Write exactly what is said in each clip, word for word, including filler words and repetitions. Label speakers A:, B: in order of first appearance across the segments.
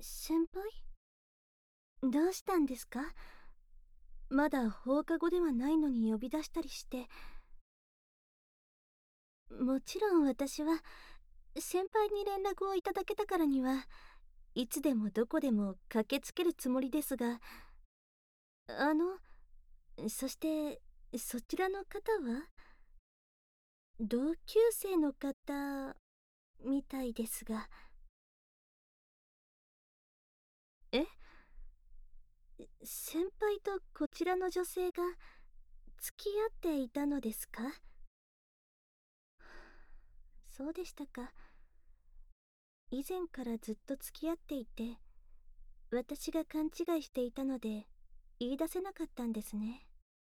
A: 先輩、どうしたんですか？まだ放課後ではないのに呼び出したりして。もちろん私は先輩に連絡をいただけたからにはいつでもどこでも駆けつけるつもりですが、あの、そしてそちらの方は同級生の方みたいですが。え、先輩とこちらの女性が付き合っていたのですか？そうでしたか。以前からずっと付き合っていて、私が勘違いしていたので言い出せなかったんですね。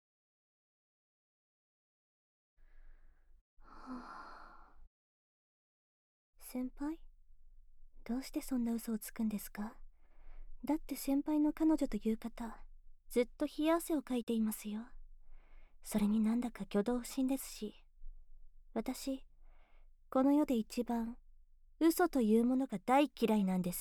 A: はあ、先輩、どうしてそんな嘘をつくんですか？だって先輩の彼女という方、ずっと冷や汗をかいていますよ。それになんだか挙動不審ですし、私、この世で一番嘘というものが大嫌いなんです。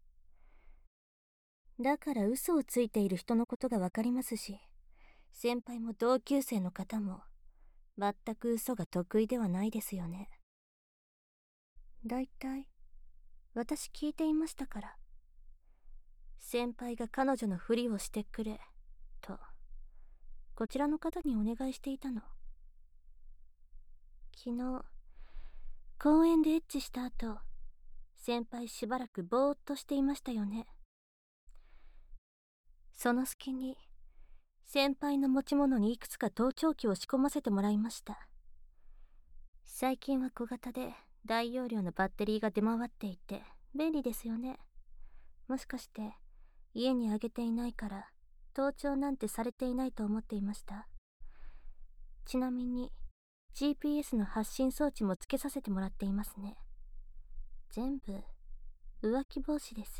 A: だから嘘をついている人のことがわかりますし、先輩も同級生の方も全く嘘が得意ではないですよね。だいたい私聞いていましたから。先輩が彼女のふりをしてくれとこちらの方にお願いしていたの。昨日公園でエッチした後、先輩しばらくぼーっとしていましたよね。その隙に先輩の持ち物にいくつか盗聴器を仕込ませてもらいました。最近は小型で大容量のバッテリーが出回っていて便利ですよね。もしかして家にあげていないから盗聴なんてされていないと思っていました。ちなみに ジーピーエス の発信装置もつけさせてもらっていますね。全部浮気防止です。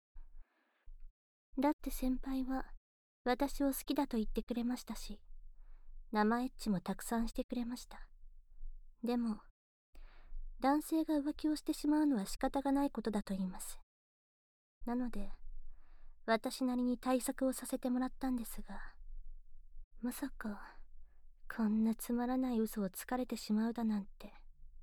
A: だって先輩は私を好きだと言ってくれましたし、生エッチもたくさんしてくれました。でも男性が浮気をしてしまうのは仕方がないことだと言います。なので私なりに対策をさせてもらったんですが、まさかこんなつまらない嘘をつかれてしまうだなんて。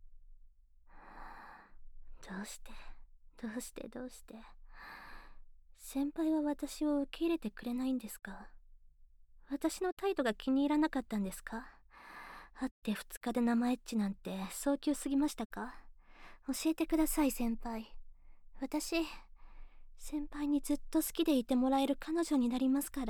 A: どうしてどうしてどうして先輩は私を受け入れてくれないんですか？私の態度が気に入らなかったんですか？会ってふつかで生エッチなんて早急すぎましたか？教えてください先輩。私先輩にずっと好きでいてもらえる彼女になりますから。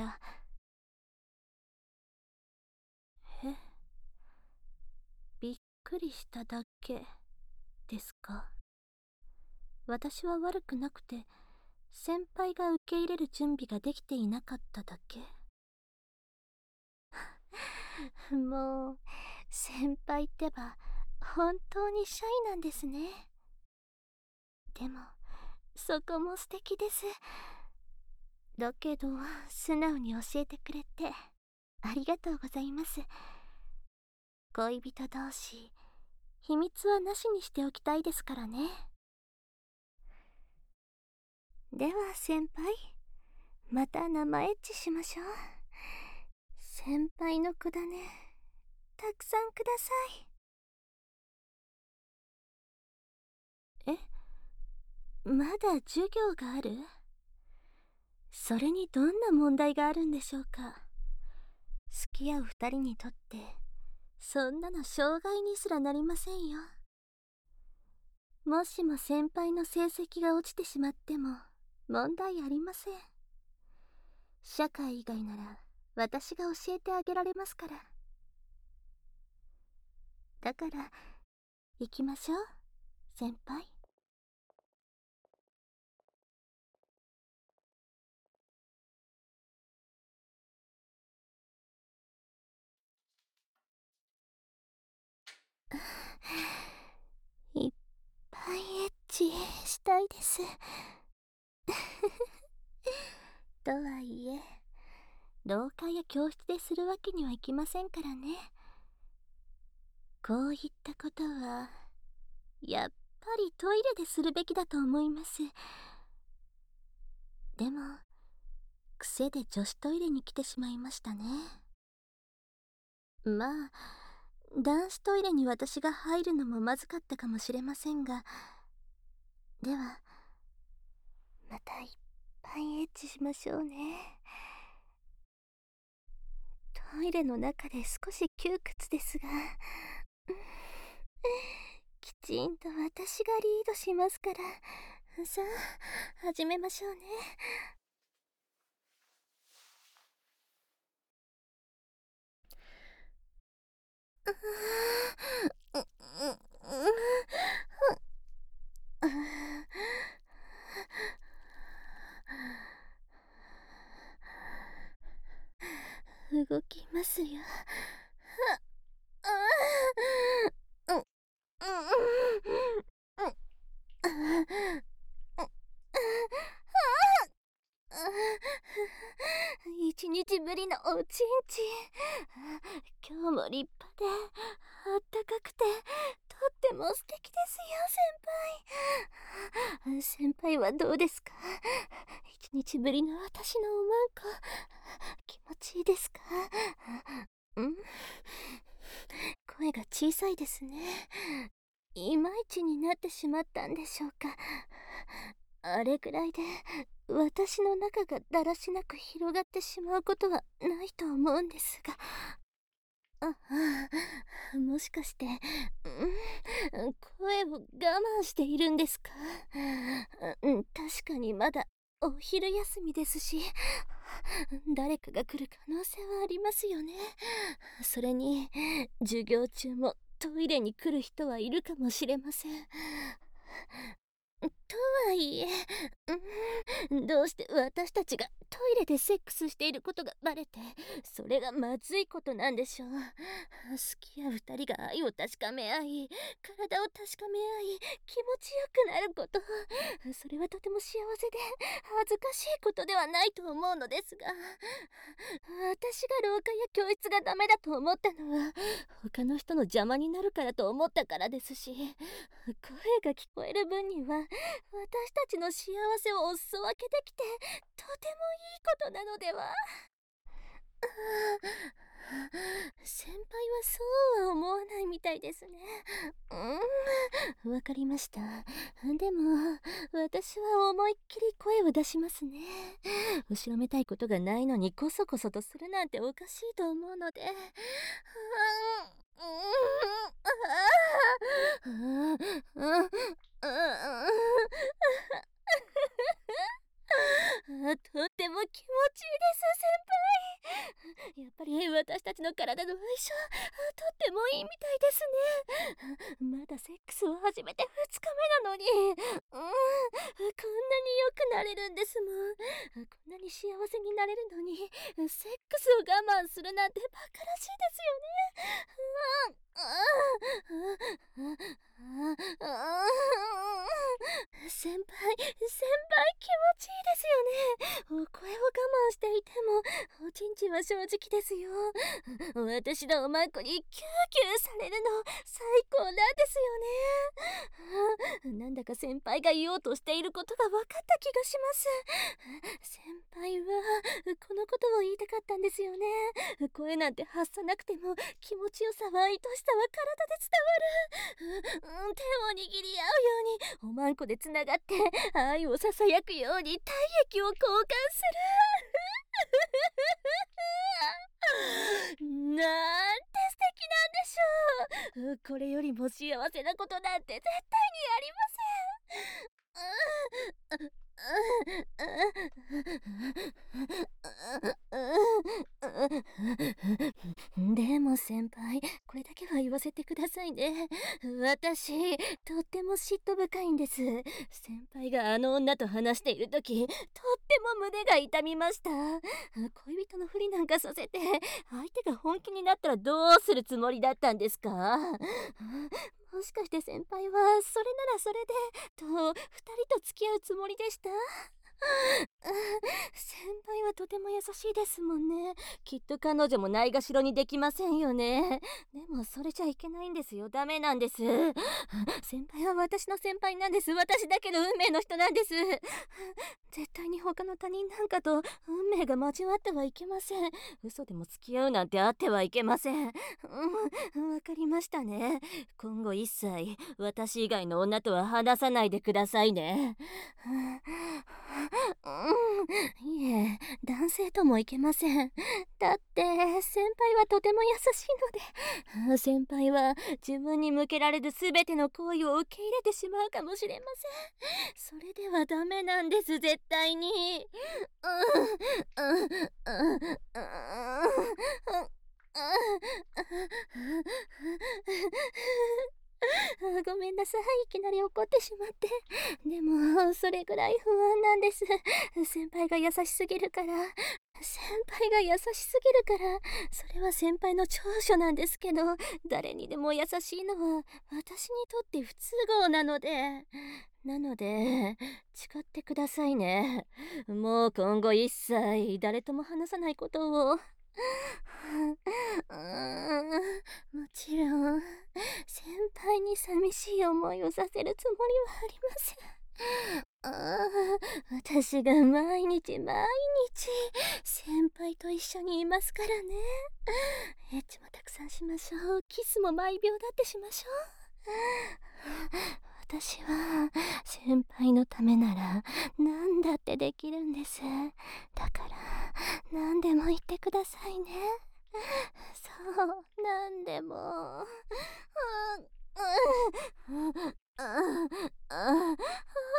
A: え、びっくりしただけですか？私は悪くなくて、先輩が受け入れる準備ができていなかっただけ。もう先輩ってば本当にシャイなんですね。でもそこも素敵です。だけど素直に教えてくれてありがとうございます。恋人同士秘密はなしにしておきたいですからね。では先輩、また生エッチしましょう。先輩の子だね、たくさんください。え、まだ授業がある？それにどんな問題があるんでしょうか？付き合う二人にとってそんなの障害にすらなりませんよ。もしも先輩の成績が落ちてしまっても問題ありません。社会以外なら私が教えてあげられますから。だから行きましょう先輩。いっぱいエッチしたいです。とはいえ廊下や教室でするわけにはいきませんからね。こういったことはやっぱりトイレでするべきだと思います。 でも癖で女子トイレに来てしまいましたね。まあ男子トイレに私が入るのもまずかったかもしれませんが、ではまたいっぱいエッチしましょうね。トイレの中で少し窮屈ですが、きちんと私がリードしますから、さあ始めましょうね。動きますよ。一日ぶりのおちんちん。今日も立派であったかくてとっても素敵ですよ、先輩。先輩はどうですか？一日ぶりの私のおまんこ気持ちいいですか？ん声が小さいですね。いまいちになってしまったんでしょうか。あれぐらいで私の中がだらしなく広がってしまうことはないと思うんですが。ああ、もしかして、ん声を我慢しているんですか？うん、確かにまだお昼休みですし、誰かが来る可能性はありますよね。それに授業中もトイレに来る人はいるかもしれません。とはいえ、うん、どうして私たちがトイレでセックスしていることがバレて、それがまずいことなんでしょう。好きや二人が愛を確かめ合い、体を確かめ合い、気持ちよくなること、それはとても幸せで恥ずかしいことではないと思うのですが、私が廊下や教室がダメだと思ったのは他の人の邪魔になるからと思ったからですし、声が聞こえる分には私たちの幸せをお裾分けできてとてもいいことなのでは。先輩はそうは思わないみたいですね。うん、わかりました。でも私は思いっきり声を出しますね。後ろめたいことがないのにこそこそとするなんておかしいと思うので。とっても気持ちいいです、先輩。やっぱり私たちの体の相性とってもいいみたいですね。まだセックスを始めてふつかめなのに、うん、こんなに良くなれるんですもん。こんなに幸せになれるのにセックスを我慢するなんてバカらしいですよね。先輩、先輩気持ちいいですよね。声を我慢していてもおちんちんは正直ですよ。私のおまんこにキューキューされるの最高なんですよね。なんだか先輩が言おうとしていることが分かった気がします。先輩はこのことを言いたかったんですよね。声なんて発さなくても気持ちよさは愛しさは体で伝わる。うん、手を握り合うようにおまんこでつながって愛をささやくように体液を交換する。なんて素敵なんでしょう。これよりも幸せなことなんて絶対にありません。でも先輩、これだけは言わせてくださいね。私とっても嫉妬深いんです。先輩があの女と話している時、とっても胸が痛みました。恋人のふりなんかさせて相手が本気になったらどうするつもりだったんですか？もしかして先輩はそれならそれでとふたりと付き合うつもりでした？ 先輩はとても優しいですもんね。きっと彼女もないがしろにできませんよね。でもそれじゃいけないんですよ。ダメなんです。先輩は私の先輩なんです。私だけの運命の人なんです。絶対に他の他人なんかと運命が交わってはいけません。嘘でも付き合うなんてあってはいけません。うん、わかりましたね。今後一切私以外の女とは話さないでくださいね。うん、いえ、男性ともいけません。だって先輩はとても優しいので、先輩は自分に向けられる全ての行為を受け入れてしまうかもしれません。それではダメなんです、絶対に。うん、うん、うん、うん、うん、あ、ごめんなさい、いきなり怒ってしまって。でもそれぐらい不安なんです。先輩が優しすぎるから。先輩が優しすぎるから。それは先輩の長所なんですけど、誰にでも優しいのは私にとって不都合なので。なので誓ってくださいね。もう今後一切誰とも話さないことを。うーん、もちろん先輩に寂しい思いをさせるつもりはありません。ああ、私が毎日毎日先輩と一緒にいますからね。エッチもたくさんしましょう。キスも毎秒だってしましょう。私は先輩のためなら何だってできるんです。だから何でも言ってくださいね。そう、何でも。うんうんうんうんうんうん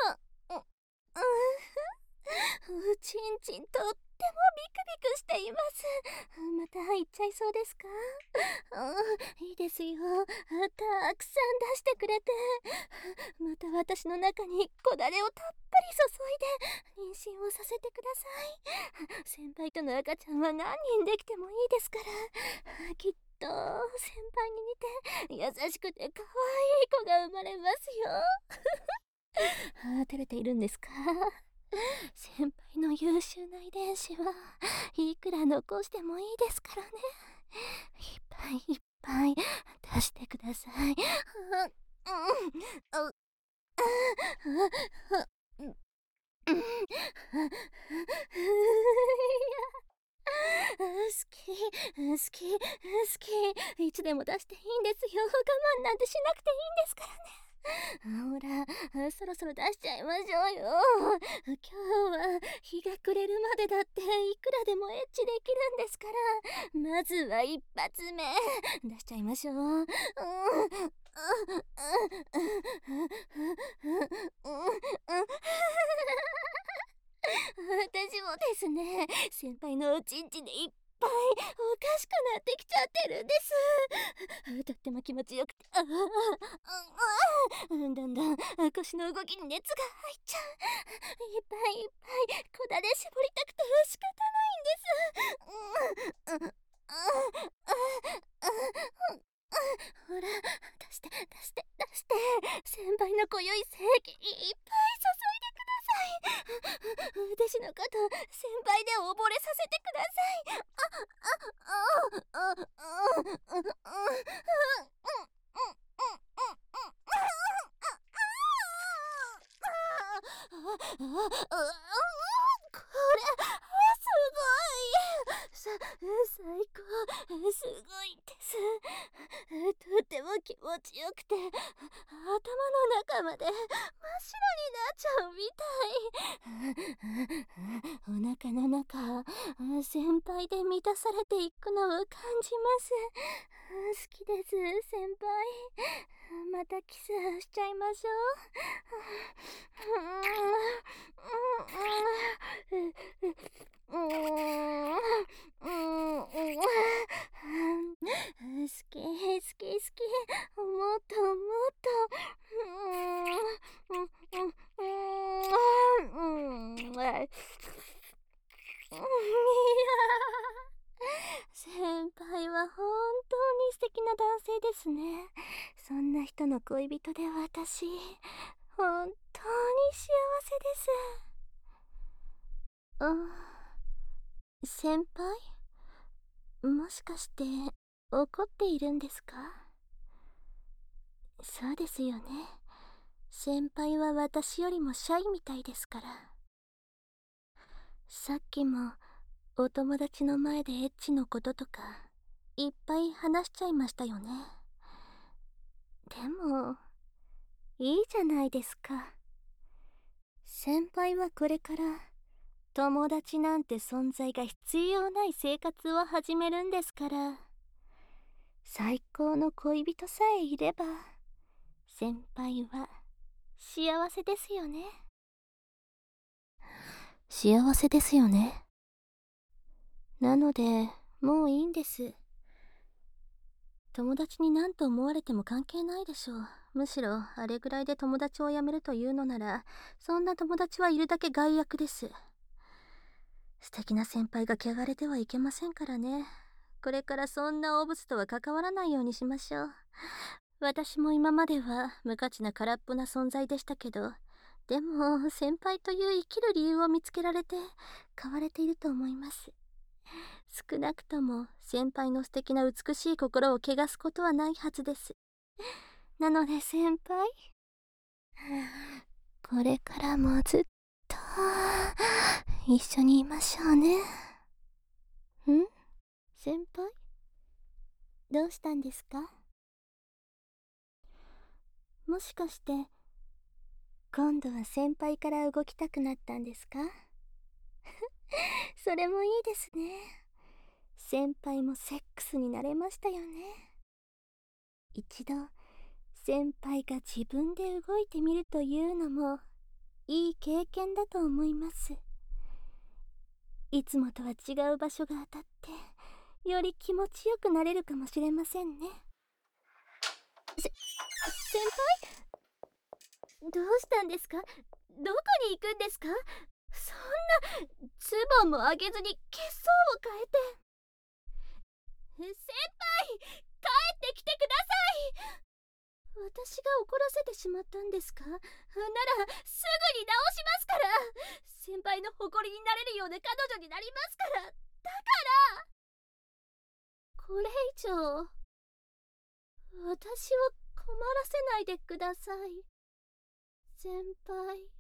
A: うちんちんとってもビクビクしています。また行っちゃいそうですか？うん、いいですよ。たくさん出してくれて。また私の中にこだれをたっぷり注いで妊娠をさせてください。先輩との赤ちゃんは何人できてもいいですから。きっと先輩に似て優しくて可愛い子が生まれますよ。あ、照れているんですか？先輩の優秀な遺伝子はいくら残してもいいですからね。いっぱいいっぱい出してください。うん、うん、うん、好き、好き、好き。いつでも出していいんですよ。我慢なんてしなくていいんですからね。ほら、そろそろ出しちゃいましょうよ。今日は日が暮れるまでだっていくらでもエッチできるんですから。まずは一発目出しちゃいましょう。うん、私もですね、先輩のおちんちんでいっぱいおかしくなってきちゃってるんです。とっても気持ちよくて、ああ、ああ、だんだん腰の動きに熱が入っちゃう。いっぱいいっぱいこだで絞りたくて仕方ないんです。うん、うん、うん、うん、ほら、出して出して出して。先輩の濃ゆい精液いっぱい注いでください。私のこと先輩で溺れさせてください。あ、あ、あ、あ、あ、あ、これすごい。さ、最高、すごいです。とっても気持ちよくて頭の中まで真っ白になっちゃうみたい。お腹の中先輩で満たされていくのを感じます。好きです先輩。またキスしちゃいましょう。うんうんうんうん好き好き好き。もっともっと。うんうんうんうんうん。先輩は本当に素敵な男性ですね。そんな人の恋人で私、本当に幸せです。 あ、先輩、もしかして怒っているんですか？そうですよね。先輩は私よりもシャイみたいですから。さっきもお友達の前でエッチのこととかいっぱい話しちゃいましたよね。でもいいじゃないですか。先輩はこれから友達なんて存在が必要ない生活を始めるんですから、最高の恋人さえいれば先輩は幸せですよね。幸せですよね。なのでもういいんです。友達に何と思われても関係ないでしょう。むしろあれぐらいで友達を辞めるというのなら、そんな友達はいるだけ害悪です。素敵な先輩が汚れてはいけませんからね。これからそんな汚物とは関わらないようにしましょう。私も今までは無価値な空っぽな存在でしたけど、でも先輩という生きる理由を見つけられて変われていると思います。少なくとも先輩の素敵な美しい心を汚すことはないはずです。なので先輩、これからもずっと一緒にいましょうね。ん？先輩？どうしたんですか？もしかして今度は先輩から動きたくなったんですか？それもいいですね。先輩もセックスになれましたよね。一度先輩が自分で動いてみるというのもいい経験だと思います。いつもとは違う場所が当たってより気持ちよくなれるかもしれませんね。せ先輩、どうしたんですか？どこに行くんですか？そんなズボンも上げずに血相を変えて。先輩、帰ってきてください。私が怒らせてしまったんですか？ならすぐに直しますから。先輩の誇りになれるような彼女になりますから。だからこれ以上私を困らせないでください、先輩。